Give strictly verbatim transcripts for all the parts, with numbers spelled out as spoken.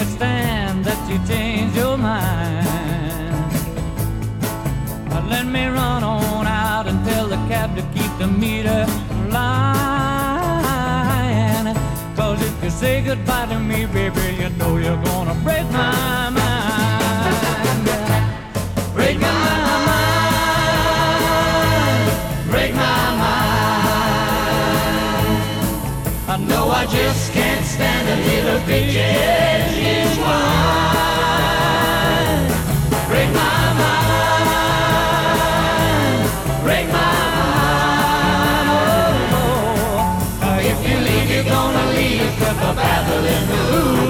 it stand that you change your mind? Uh, Let me run on out and tell the cab to keep the meter flying. Cause if you say goodbye to me, baby, you know you're gonna break my mind. Break my mind, break my mind. I know I just can't stand a little bit engine whine. Break my mind, break my mind. Oh, oh. If you leave, you're gonna leave with a babbling who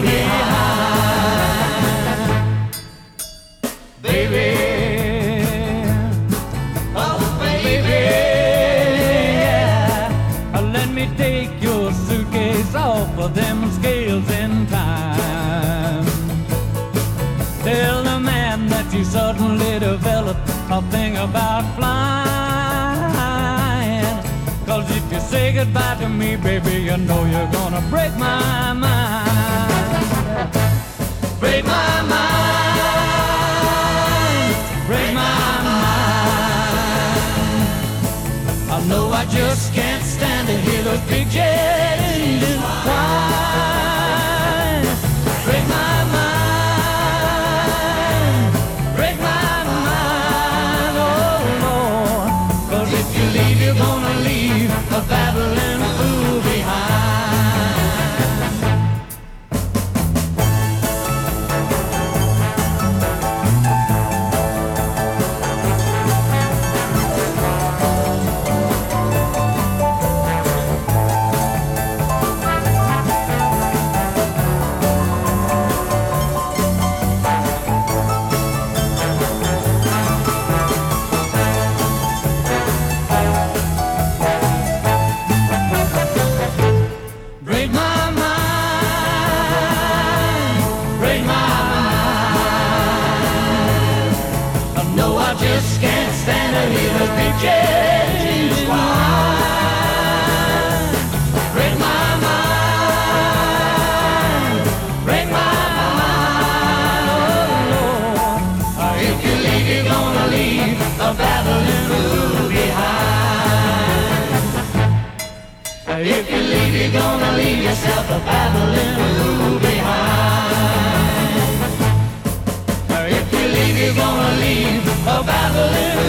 behind. Baby, oh baby, yeah. Let me take your suitcase off of them scales in time. Tell the man that you suddenly developed a thing about flying. Cause if you say goodbye to me, baby, you know you're gonna break my mind. Break my mind, break my mind. I know I just can't stand to hear those big jet engines whine. Break my mind, break my mind, oh Lord. Cause if you leave, you're gonna leave a babbling fool behind. Break my mind, break my mind. I know I just can't stand to hear those big jet engines whine. Break my mind, break my mind, oh Lord. If you leave, you're gonna leave a babbling fool behind. If you leave, you're gonna leave yourself a babbling fool behind. If you leave, you're gonna leave a babbling